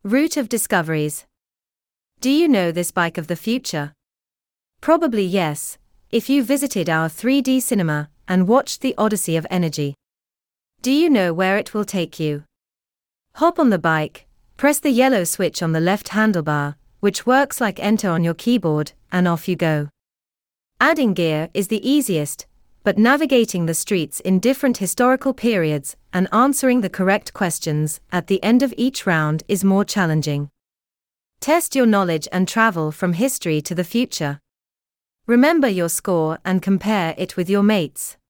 Route of Discoveries. Do you know this bike of the future? Probably yes, if you visited our 3D cinema and watched the Odyssey of Energy. Do you know where it will take you? Hop on the bike, press the yellow switch on the left handlebar, which works like enter on your keyboard, and off you go. Adding gear is the easiest, but navigating the streets in different historical periods and answering the correct questions at the end of each round is more challenging. Test your knowledge and travel from history to the future. Remember your score and compare it with your mates.